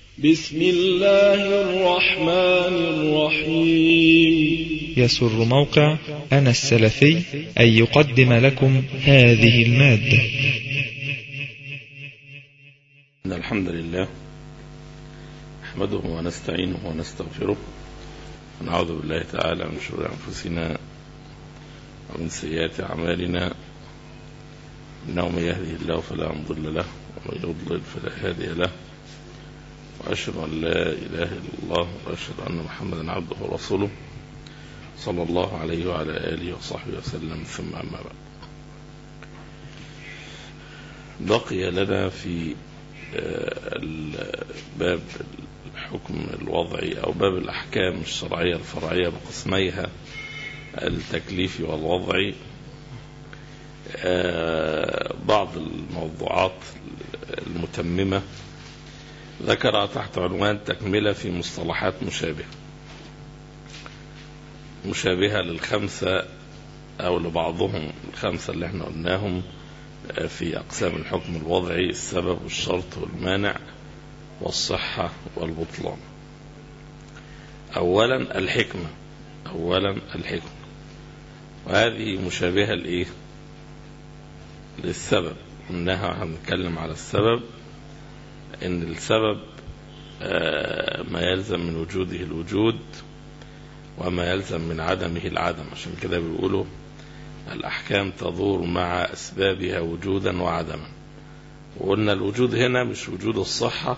بسم الله الرحمن الرحيم. يسر موقع أنا السلفي أن يقدم لكم هذه المادة. إن الحمد لله نحمده ونستعينه ونستغفره ونعوذ بالله تعالى من شرور أنفسنا ومن سيئات أعمالنا، إنه من يهده الله فلا مضل له ومن يضلل فلا هادي له، وأشهد أن لا إله إلا الله وأشهد أن محمدا عبده ورسوله صلى الله عليه وعلى آله وصحبه وسلم، ثم أما بعد. بقي لنا في باب الحكم الوضعي أو باب الأحكام الشرعية الفرعية بقسميها التكليفي والوضعي بعض الموضوعات المتممة ذكرها تحت عنوان تكملة في مصطلحات مشابهة للخمسة أو لبعضهم الخمسة اللي احنا قلناهم في أقسام الحكم الوضعي: السبب والشرط والمانع والصحة والبطلان. أولا الحكمة، وهذه مشابهة للسبب. قلناها هنتكلم على السبب، إن السبب ما يلزم من وجوده الوجود وما يلزم من عدمه العدم، عشان كده بيقولوا الأحكام تدور مع أسبابها وجودا وعدما. وقلنا الوجود هنا مش وجود الصحة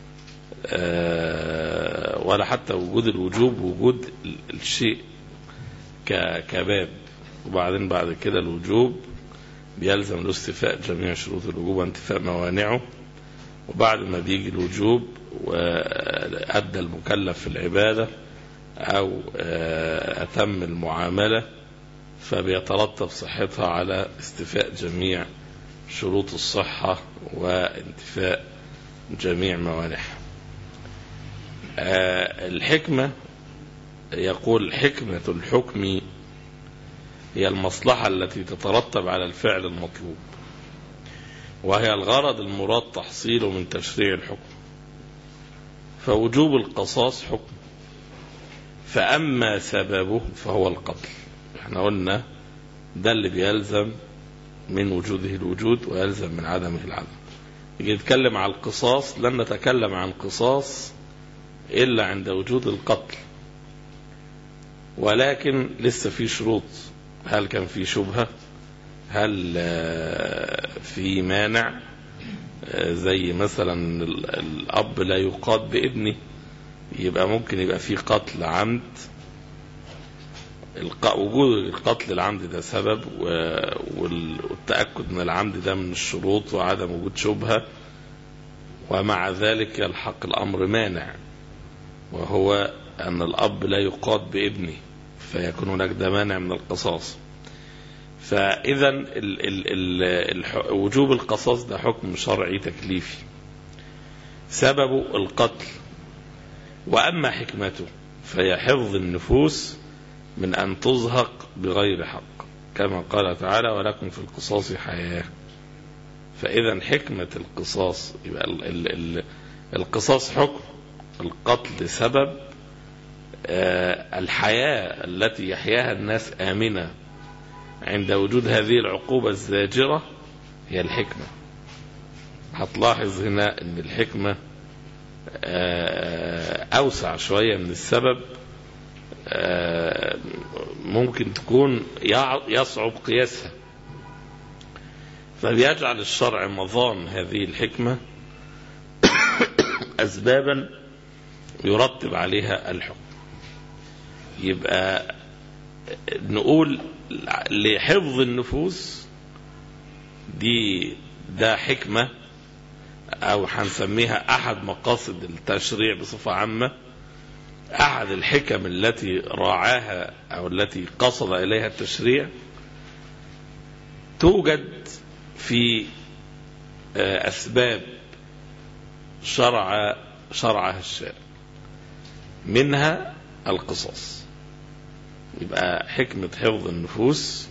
ولا حتى وجود الوجوب، وجود الشيء كباب. وبعدين بعد كده الوجوب بيلزم له استيفاء جميع شروط الوجوب وانتفاء موانعه، وبعد ما بيجي الوجوب وأدى المكلف في العبادة أو أتم المعاملة فبيترتب صحتها على استيفاء جميع شروط الصحة وانتفاء جميع موانعها. الحكمة، يقول حكمة الحكم هي المصلحة التي تترتب على الفعل المطلوب، وهي الغرض المراد تحصيله من تشريع الحكم. فوجوب القصاص حكم، فأما سببه فهو القتل. احنا قلنا ده اللي بيلزم من وجوده الوجود ويلزم من عدمه العدم. يجي نتكلم عن القصاص، لن نتكلم عن قصاص إلا عند وجود القتل، ولكن لسه في شروط. هل كان في شبهة؟ هل في مانع؟ زي مثلا الأب لا يقاد بابنه، يبقى ممكن يبقى في قتل عمد. وجود القتل العمد ده سبب، والتأكد من العمد ده من الشروط، وعدم وجود شبهة. ومع ذلك يلحق الأمر مانع، وهو أن الأب لا يقاد بابنه، فيكون هناك ده مانع من القصاص. فإذا وجوب القصاص ده حكم شرعي تكليفي، سببه القتل. وأما حكمته فهي حفظ النفوس من أن تزهق بغير حق، كما قال تعالى: ولكم في القصاص حياة. فإذا حكمة القصاص، يبقى القصاص حكم، القتل سبب، الحياة التي يحياها الناس آمنة عند وجود هذه العقوبة الزاجرة هي الحكمة. هتلاحظ هنا أن الحكمة أوسع شوية من السبب، ممكن تكون يصعب قياسها، فبيجعل الشرع مظان هذه الحكمة أسبابا يرتب عليها الحكم. يبقى نقول لحفظ النفوس ده حكمة، أو هنسميها أحد مقاصد التشريع بصفة عامة، أحد الحكم التي راعاها أو التي قصد إليها التشريع، توجد في أسباب شرعها الشارع، منها القصاص. يبقى حكمة حفظ النفوس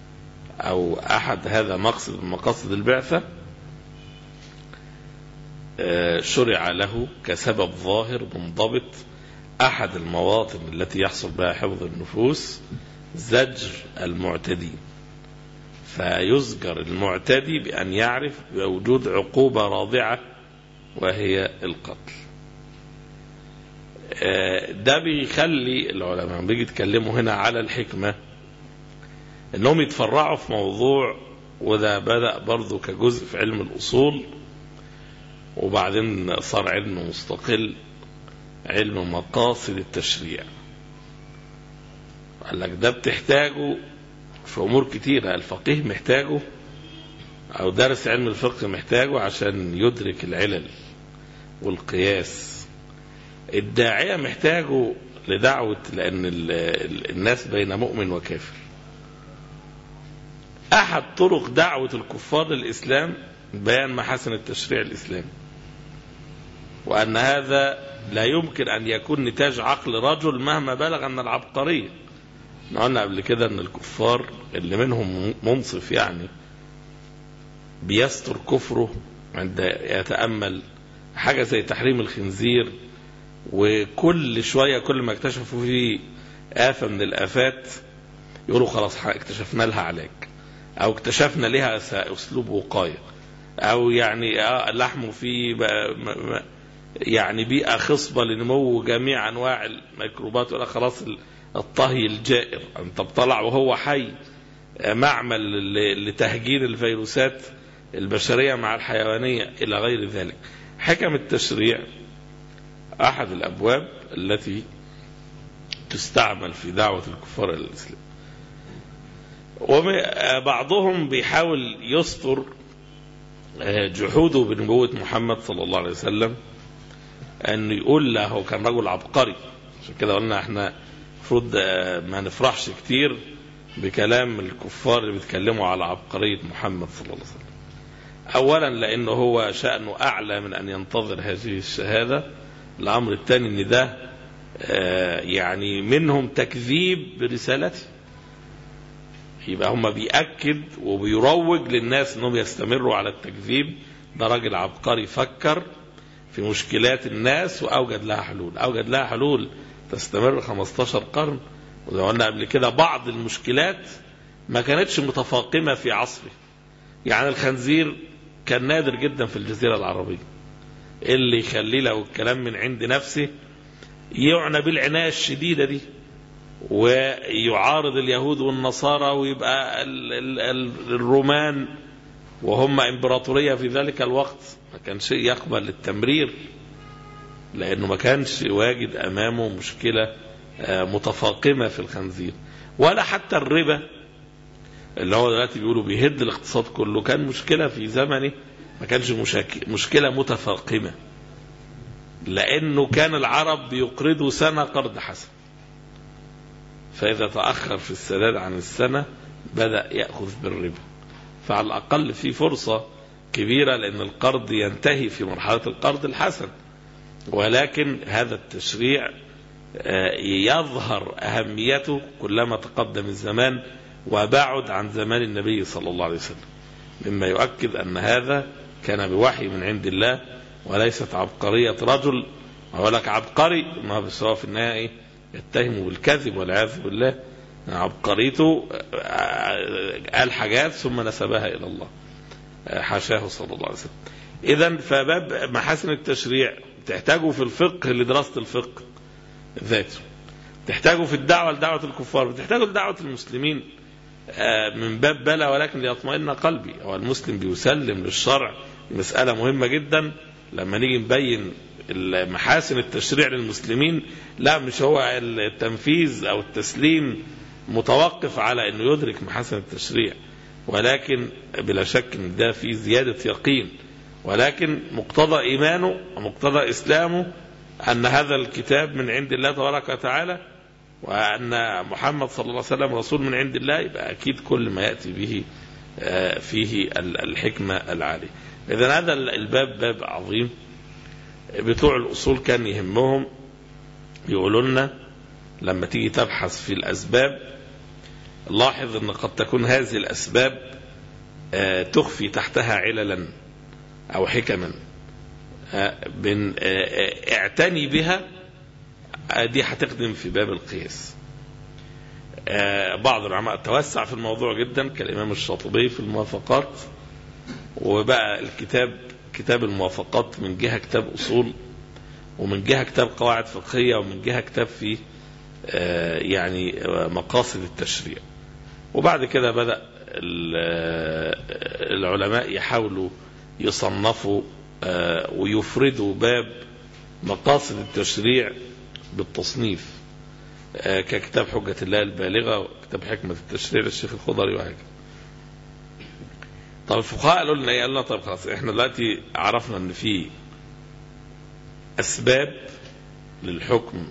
أو أحد هذا مقصد من مقاصد البعثة شرع له كسبب ظاهر منضبط أحد المواطن التي يحصل بها حفظ النفوس زجر المعتدين، فيزجر المعتدي بأن يعرف بوجود عقوبة راضعة وهي القتل. ده بيخلي العلماء بيجي يتكلموا هنا على الحكمة انهم يتفرعوا في موضوع، وده بدأ برضو كجزء في علم الأصول وبعدين صار علم مستقل، علم مقاصد التشريع. قال لك ده بتحتاجه في أمور كتيرة، الفقيه محتاجه أو دارس علم الفقه محتاجه عشان يدرك العلل والقياس. الداعية محتاجه لدعوة، لأن الناس بين مؤمن وكافر. أحد طرق دعوة الكفار للإسلام بيان محاسن التشريع الإسلامي، وأن هذا لا يمكن أن يكون نتاج عقل رجل مهما بلغ أن العبقرية. قلنا قبل كده أن الكفار اللي منهم منصف يعني بيستر كفره عند يتأمل حاجة زي تحريم الخنزير، وكل شوية كل ما اكتشفوا فيه آفة من الآفات يقولوا خلاص اكتشفنا لها علاج، أو اكتشفنا لها أسلوب وقاية، أو يعني لحمه فيه يعني بيئة خصبة لنمو جميع أنواع الميكروبات، ولا خلاص الطهي الجائر أنت بطلع وهو حي، معمل لتهجين الفيروسات البشرية مع الحيوانية إلى غير ذلك. حكم التشريع أحد الأبواب التي تستعمل في دعوة الكفار إلى الإسلام. وبعضهم بيحاول يستر جحوده بنبوة محمد صلى الله عليه وسلم، أن يقول له هو كان رجل عبقري. عشان كده قلنا احنا المفروض ما نفرحش كتير بكلام الكفار اللي بيتكلموا على عبقرية محمد صلى الله عليه وسلم. أولا لأنه هو شأنه أعلى من أن ينتظر هذه الشهادة. الأمر الثاني أن ده يعني منهم تكذيب برسالته، يبقى هم بيأكد وبيروج للناس أنهم يستمروا على التكذيب. ده راجل عبقري فكر في مشكلات الناس وأوجد لها حلول، أوجد لها حلول تستمر 15 قرن. وزي ما قلنا قبل كده بعض المشكلات ما كانتش متفاقمة في عصره، يعني الخنزير كان نادر جدا في الجزيرة العربية، اللي يخلي له الكلام من عند نفسه يعنى بالعناية الشديدة دي ويعارض اليهود والنصارى، ويبقى الرومان وهم امبراطورية في ذلك الوقت ما كان شيء يقبل التمرير، لأنه ما كانش واجد أمامه مشكلة متفاقمة في الخنزير. ولا حتى الربا اللي هو دلوقتي بيقولوا بيهد الاقتصاد كله، كان مشكلة في زمنه ما كانش مشكلة متفاقمة، لأنه كان العرب بيقرضوا سنة قرض حسن، فإذا تأخر في السداد عن السنة بدأ يأخذ بالربا. فعلى الأقل في فرصة كبيرة، لأن القرض ينتهي في مرحلة القرض الحسن. ولكن هذا التشريع يظهر أهميته كلما تقدم الزمان وبعد عن زمان النبي صلى الله عليه وسلم، مما يؤكد أن هذا كان بوحي من عند الله وليست عبقرية رجل. أقول لك عبقري ما بسوا في النهاية يتهم بالكذب والعياذ بالله، عبقريته قال حاجات ثم نسبها إلى الله، حاشاه صلى الله عليه وسلم. إذن فباب محاسن التشريع تحتاجه في الفقه لدراسة الفقه ذاته، تحتاجه في الدعوة لدعوة الكفار، تحتاجه لدعوة المسلمين من باب بلى ولكن ليطمئن قلبي. هو المسلم بيسلم للشرع، مسألة مهمة جدا. لما نيجي نبين محاسن التشريع للمسلمين، لا مش هو التنفيذ أو التسليم متوقف على أنه يدرك محاسن التشريع، ولكن بلا شك ان ده في زيادة يقين، ولكن مقتضى إيمانه ومقتضى إسلامه أن هذا الكتاب من عند الله تبارك وتعالى، وأن محمد صلى الله عليه وسلم رسول من عند الله، يبقى أكيد كل ما يأتي به فيه الحكمة العالية. إذن هذا الباب باب عظيم. بتوع الأصول كان يهمهم يقولوا لنا لما تيجي تبحث في الأسباب لاحظ أن قد تكون هذه الأسباب تخفي تحتها عللا أو حكما اعتني بها، دي هتخدم في باب القياس. بعض العلماء توسع في الموضوع جدا كالإمام الشاطبي في الموافقات، وبقى الكتاب كتاب الموافقات من جهة كتاب أصول، ومن جهة كتاب قواعد فقهية، ومن جهة كتاب في يعني مقاصد التشريع. وبعد كده بدأ العلماء يحاولوا يصنفوا ويفردوا باب مقاصد التشريع بالتصنيف، ككتاب حجة الله البالغة وكتاب حكمة التشريع للشيخ الخضري وهكذا. طب الفقهاء قالوا لنا ايه؟ قالوا لنا طيب خلاص احنا دلوقتي عرفنا ان في اسباب للحكم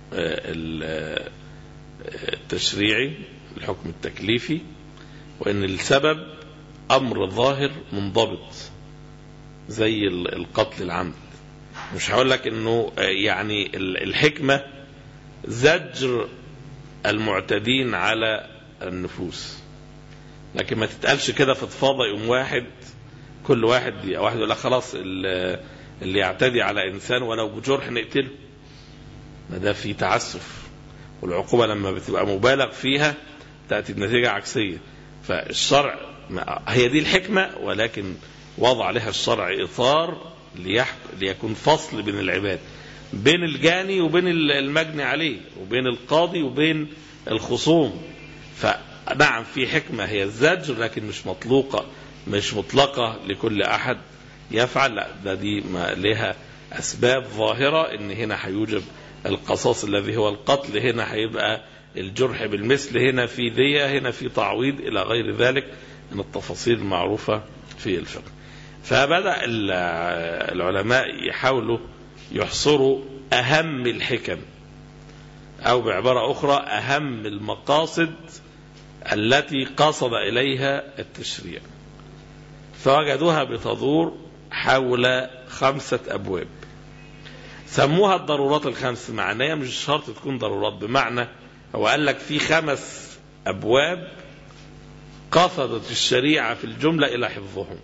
التشريعي، الحكم التكليفي، وان السبب امر ظاهر منضبط زي القتل العمد. مش هقول لك انه يعني الحكمة زجر المعتدين على النفوس، لكن ما تتقالش كده فضفاضة يوم واحد كل واحد يقول لك خلاص اللي يعتدي على إنسان ولو بجرح نقتله، ما ده في تعسف، والعقوبة لما بتبقى مبالغ فيها تأتي بنتيجة عكسية. فالشرع هي دي الحكمة، ولكن وضع لها الشرع إطار ليكون فصل بين العباد، بين الجاني وبين المجني عليه، وبين القاضي وبين الخصوم. فنعم في حكمة هي الزجر، لكن مش مطلقة لكل أحد يفعل، لا ده دي ما لها أسباب ظاهرة، إن هنا هيوجب القصاص الذي هو القتل، هنا هيبقى الجرح بالمثل، هنا في دية، هنا في تعويض، إلى غير ذلك من التفاصيل المعروفة في الفقه. فبدأ العلماء يحاولوا يحصروا أهم الحكم، أو بعبارة أخرى أهم المقاصد التي قصد إليها التشريع، فوجدوها بتدور حول 5 أبواب سموها الضرورات الخمس. معناها مش شرط تكون ضرورات، بمعنى هو قال لك في 5 أبواب قصدت الشريعة في الجملة إلى حفظهم،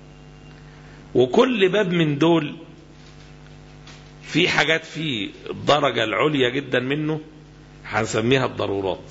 وكل باب من دول في حاجات في الدرجة العليا جدا منه هنسميها الضرورات،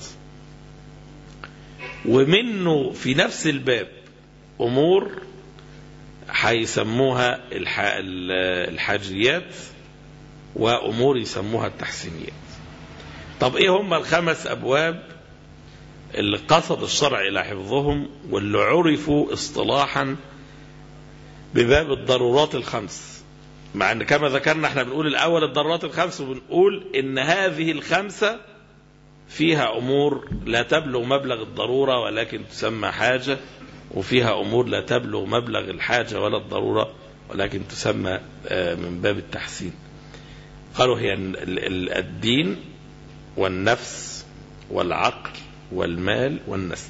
ومنه في نفس الباب أمور هيسموها الحاجيات، وأمور يسموها التحسينيات. طب إيه هم 5 أبواب اللي قصد الشرع إلى حفظهم واللي عرفوا اصطلاحا بباب الضرورات ال5؟ مع أن كما ذكرنا احنا بنقول الأول الضرورات ال5، وبنقول إن هذه ال5 فيها أمور لا تبلغ مبلغ الضرورة ولكن تسمى حاجة، وفيها أمور لا تبلغ مبلغ الحاجة ولا الضرورة ولكن تسمى من باب التحسين. قالوا هي الدين والنفس والعقل والمال والنسل.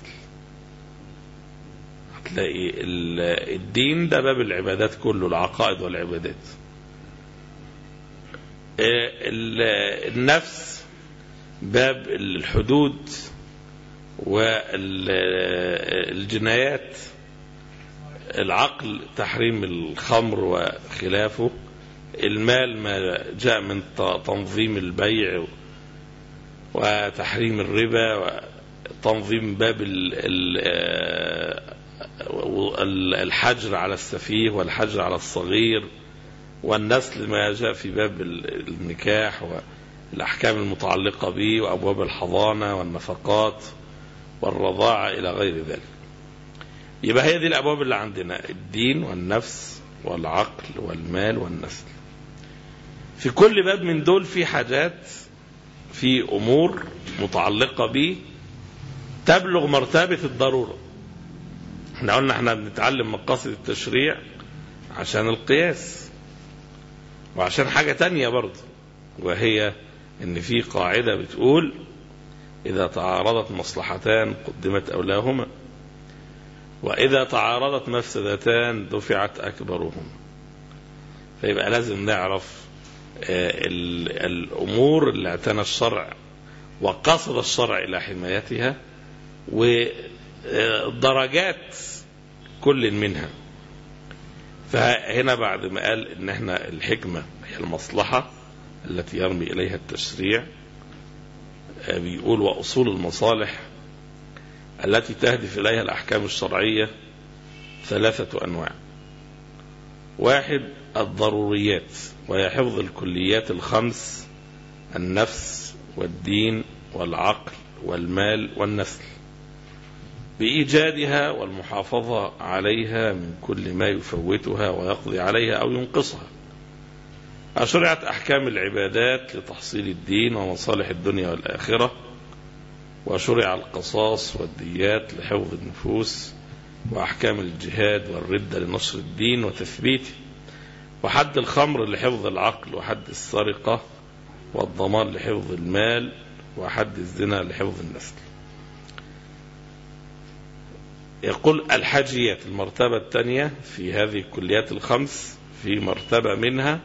هتلاقي الدين ده باب العبادات كله، العقائد والعبادات. النفس باب الحدود والجنايات. العقل تحريم الخمر وخلافه. المال ما جاء من تنظيم البيع وتحريم الربا وتنظيم باب الحجر على السفيه والحجر على الصغير. والنسل ما جاء في باب النكاح والأحكام المتعلقة به وأبواب الحضانة والنفقات والرضاعة إلى غير ذلك. يبقى هي دي الأبواب اللي عندنا: الدين والنفس والعقل والمال والنسل. في كل باب من دول في حاجات، في أمور متعلقة به تبلغ مرتبة الضرورة. احنا قلنا احنا بنتعلم مقاصد التشريع عشان القياس وعشان حاجة تانية برضه، وهي ان في قاعدة بتقول إذا تعارضت مصلحتان قدمت أولاهما، وإذا تعارضت مفسدتان دفعت أكبرهما. فيبقى لازم نعرف الأمور اللي اعتنى الشرع وقصد الشرع إلى حمايتها ودرجات كل منها. فهنا بعد ما قال إن احنا الحكمة هي المصلحة التي يرمي إليها التشريع، بيقول وأصول المصالح التي تهدف إليها الأحكام الشرعية 3 أنواع. 1 الضروريات، وهي حفظ الكليات 5: النفس والدين والعقل والمال والنسل، بإيجادها والمحافظة عليها من كل ما يفوتها ويقضي عليها أو ينقصها. شرعت أحكام العبادات لتحصيل الدين ومصالح الدنيا والآخرة، وشرع القصاص والديات لحفظ النفوس، وأحكام الجهاد والردة لنشر الدين وتثبيته، وحد الخمر لحفظ العقل، وحد السرقة والضمان لحفظ المال، وحد الزنا لحفظ النسل. يقول الحاجيات المرتبة الثانية في هذه الكليات 5، في مرتبة منها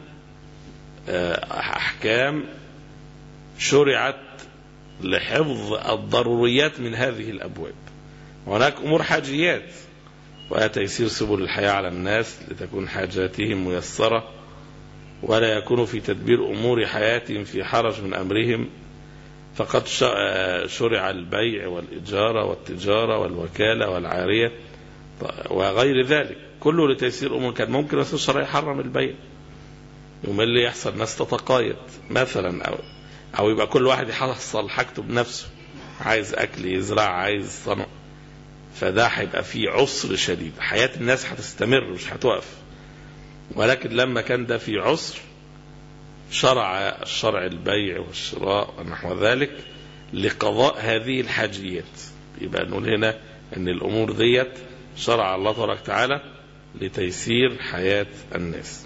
أحكام شرعت لحفظ الضروريات من هذه الأبواب. وهناك أمور حاجيات، وهي تيسير سبل الحياة على الناس لتكون حاجاتهم ميسرة، ولا يكون في تدبير أمور حياتهم في حرج من أمرهم، فقد شرع البيع والإجارة والتجارة والوكالة والعارية وغير ذلك، كله لتيسير أمور. كان ممكن رسول الشرع يحرم البيع، يوم اللي يحصل ناس تتقايد مثلا، أو يبقى كل واحد يحصل حاجته بنفسه، عايز أكل يزرع، عايز صنع، فده هيبقى فيه عسر شديد، حياة الناس هتستمر مش هتوقف. ولكن لما كان ده فيه عسر شرع الشرع البيع والشراء ونحو ذلك لقضاء هذه الحاجيات. يبقى نقول هنا ان الامور ديت شرع الله تبارك وتعالى لتيسير حياة الناس.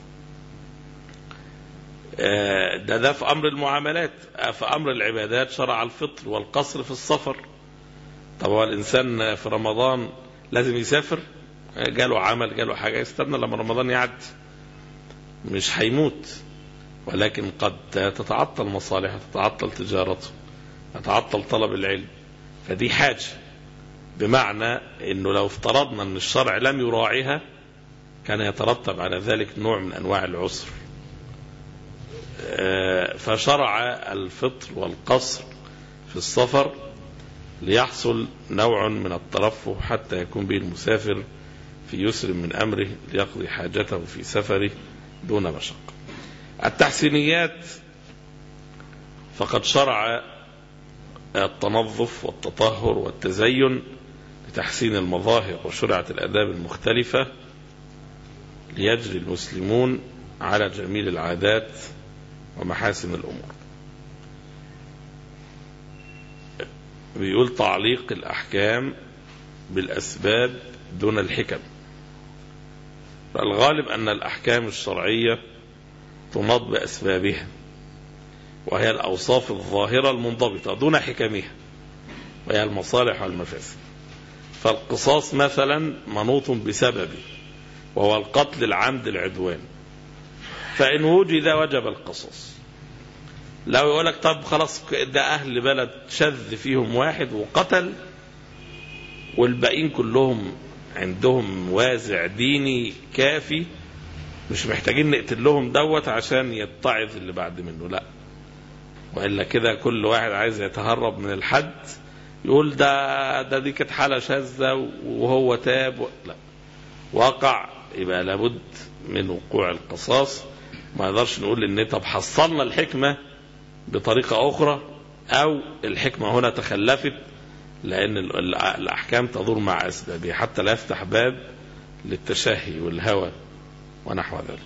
ده في امر المعاملات. في امر العبادات شرع الفطر والقصر في السفر. طب هو الانسان في رمضان لازم يسافر؟ جاله عمل، جاله حاجة، يستنى لما رمضان يعدي، مش هيموت، ولكن قد تتعطل مصالحه، تتعطل تجارته، تتعطل طلب العلم، فدي حاجة. بمعنى انه لو افترضنا ان الشرع لم يراعيها كان يترتب على ذلك نوع من انواع العسر. فشرع الفطر والقصر في السفر ليحصل نوع من الترفه حتى يكون به المسافر في يسر من أمره ليقضي حاجته في سفره دون مشقة. التحسينيات فقد شرع التنظف والتطهر والتزين لتحسين المظاهر، وشرعت الآداب المختلفة ليجري المسلمون على جميل العادات ومحاسن الأمور. بيقول تعليق الأحكام بالأسباب دون الحكم. فالغالب أن الأحكام الشرعية تناط بأسبابها، وهي الأوصاف الظاهرة المنضبطة دون حكمها، وهي المصالح والمفاسد. فالقصاص مثلا منوط بسببه، وهو القتل العمد العدوان، فإن وجد وجب القصاص. لو يقولك طب خلاص ده أهل بلد شذ فيهم واحد وقتل، والباقين كلهم عندهم وازع ديني كافي، مش محتاجين نقتل لهم دوت عشان يتعظ اللي بعد منه، لا. وإلا كده كل واحد عايز يتهرب من الحد يقول ده دي كانت حالة شاذة وهو تاب، لا، وقع، يبقى لابد من وقوع القصاص. ما نقدرش نقول ان طب حصلنا الحكمة بطريقة أخرى، أو الحكمة هنا تخلفت، لأن الأحكام تدور مع أسبابها حتى لا يفتح باب للتشهي والهوى ونحو ذلك.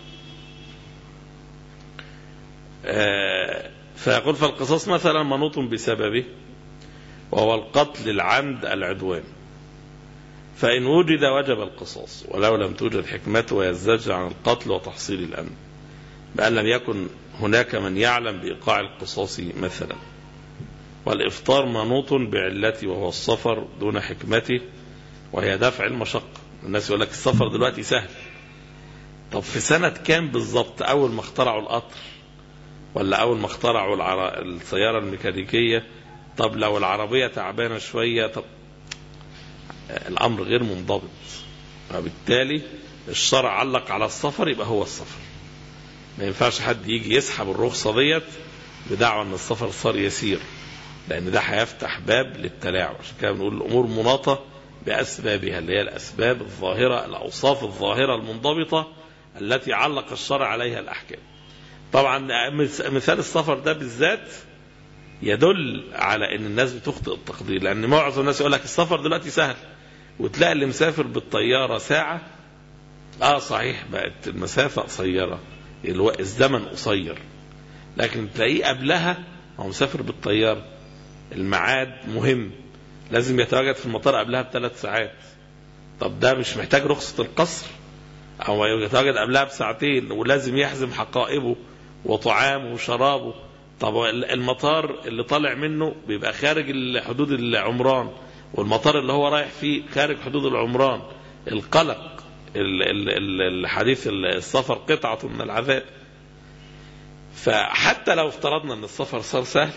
فيقول فالقصاص مثلا منوط بسببه، وهو القتل العمد العدوان، فإن وجد وجب القصاص، ولو لم توجد حكمته ويزج عن القتل وتحصيل الأمن، بأن لم يكن هناك من يعلم بإيقاع القصاص مثلا. والإفطار منوط بعلته، وهو السفر دون حكمته، وهي دفع المشقة. الناس يقول لك السفر دلوقتي سهل. طب في سنة كام بالضبط؟ أول ما اخترعوا القطر، ولا أول ما اخترعوا السيارة الميكانيكية؟ طب لو العربية تعبانة شوية؟ طب الأمر غير منضبط، وبالتالي الشرع علق على السفر يبقى هو السفر. ما ينفعش حد يجي يسحب الرخصة ديت بدعوى ان السفر صار يسير، لان ده هيفتح باب للتلاعب. عشان كده بنقول الامور مناطة باسبابها، اللي هي الاسباب الظاهرة، الاوصاف الظاهرة المنضبطة التي علق الشرع عليها الاحكام. طبعا مثال السفر ده بالذات يدل على ان الناس بتخطئ التقدير، لان معظم الناس يقول لك السفر دلوقتي سهل، وتلاقي اللي مسافر بالطيارة ساعة، صحيح بقت المسافة قصيرة، الزمن قصير، لكن تلاقيه قبلها هو مسافر بالطيارة، الميعاد مهم، لازم يتواجد في المطار قبلها ب3 ساعات. طب ده مش محتاج رخصة القصر؟ أو يتواجد قبلها ب2 ولازم يحزم حقائبه وطعامه وشرابه. طب المطار اللي طالع منه بيبقى خارج حدود العمران، والمطار اللي هو رايح فيه خارج حدود العمران. القلق، الحديث السفر قطعة من العذاب. فحتى لو افترضنا ان السفر صار سهل،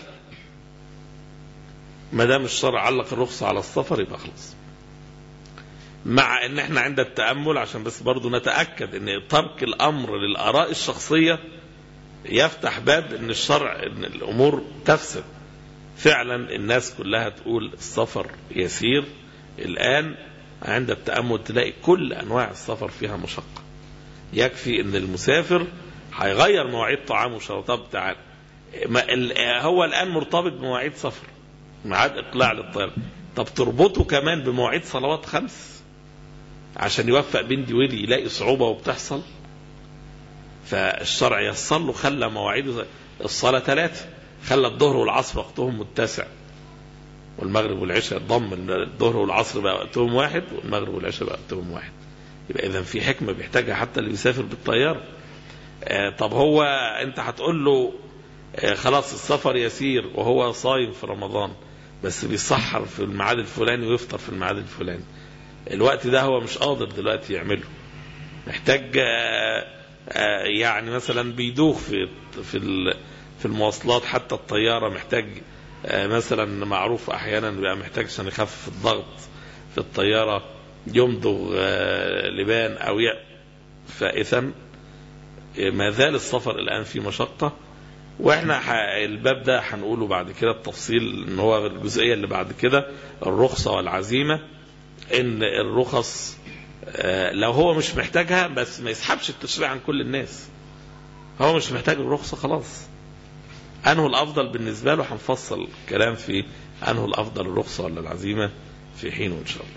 ما دام الشرع علق الرخصة على السفر يبقى خلاص. مع ان احنا عند التأمل عشان بس برضو نتأكد ان ترك الامر للآراء الشخصية يفتح باب ان الشرع، ان الامور تفسد. فعلا الناس كلها تقول السفر يسير الان، عند التأمل تلاقي كل انواع السفر فيها مشقة. يكفي ان المسافر هيغير مواعيد طعامه وشرطه بتاعه، هو الان مرتبط بمواعيد سفر، ميعاد اقلاع للطيارة. طب تربطه كمان بمواعيد صلوات 5 عشان يوفق بين دي ودي، يلاقي صعوبة وبتحصل. فالشرع يصل له، خلى مواعيد الصلاة 3، خلى الظهر والعصر وقتهم متسع، والمغرب والعشاء ضم الظهر والعصر بقى وقتهم 1، والمغرب والعشاء بقى وقتهم 1. يبقى إذن في حكمة بيحتاجها حتى اللي بيسافر بالطيارة. طب هو أنت هتقول له خلاص السفر يسير وهو صايم في رمضان، بس بيسحر في الميعاد الفلاني ويفطر في الميعاد الفلاني، الوقت ده هو مش قادر دلوقتي يعمله، محتاج يعني مثلا بيدوخ في المواصلات، حتى الطيارة محتاج مثلا، معروف احيانا بيبقى محتاج عشان يخفف الضغط في الطيارة يمضغ لبان او فإذا ما زال السفر الان في مشقة. واحنا الباب ده هنقوله بعد كده التفصيل، ان هو الجزئية اللي بعد كده الرخصة والعزيمة، ان الرخص لو هو مش محتاجها بس ما يسحبش التشريع عن كل الناس، هو مش محتاج الرخصة خلاص، أنه الأفضل بالنسبة له هنفصل كلام في أنه الأفضل الرخصة ولا العزيمة في حينه إن شاء الله.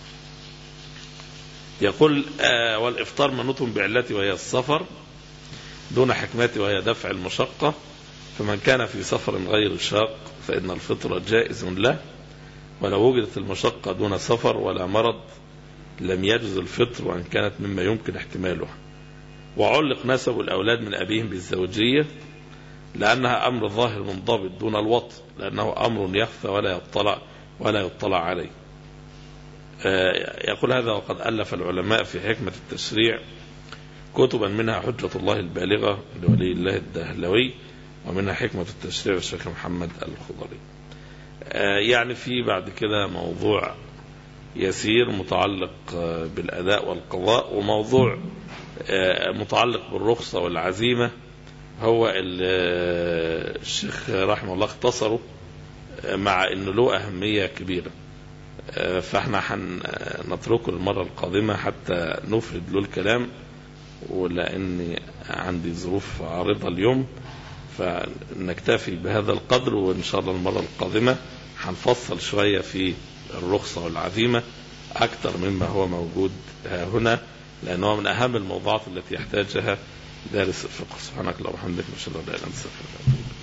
يقول والإفطار منوط بعلته وهي السفر دون حكمته وهي دفع المشقة، فمن كان في سفر غير شاق فإن الفطر جائز له، ولو وجدت المشقة دون سفر ولا مرض لم يجوز الفطر وأن كانت مما يمكن احتماله. وعلق نسب الأولاد من أبيهم بالزوجية لأنها أمر ظاهر منضبط دون الوطء، لأنه أمر يخفى ولا يطلع عليه. يقول هذا وقد ألف العلماء في حكمة التشريع كتبا، منها حجة الله البالغة لولي الله الدهلوي، ومنها حكمة التشريع الشيخ محمد الخضري. يعني في بعد كده موضوع يسير متعلق بالأداء والقضاء، وموضوع متعلق بالرخصة والعزيمة هو الشيخ رحمه الله اختصره مع انه له أهمية كبيرة، فاحنا هنتركه المرة القادمة حتى نفرد له الكلام، ولأني عندي ظروف عارضة اليوم فنكتفي بهذا القدر، وإن شاء الله المرة القادمة هنفصل شوية في الرخصة والعزيمة أكثر مما هو موجود هنا، لأنه من أهم الموضوعات التي يحتاجها دارس الفقه. سبحانك اللهم وبحمدك، نشهد أن لا إله إلا أنت، نستغفرك.